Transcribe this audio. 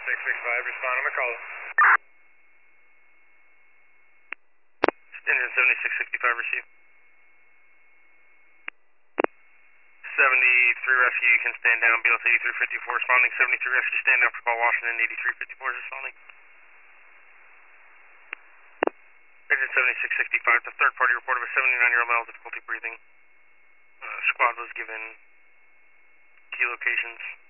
7665, respond on the call. Engine 7665, receive. 73 rescue, you can stand down, BLS 8354 responding. 73 rescue, stand down for call Washington, 8354 is responding. Engine 7665, the third party report of a 79-year-old male with difficulty breathing. Squad was given key locations.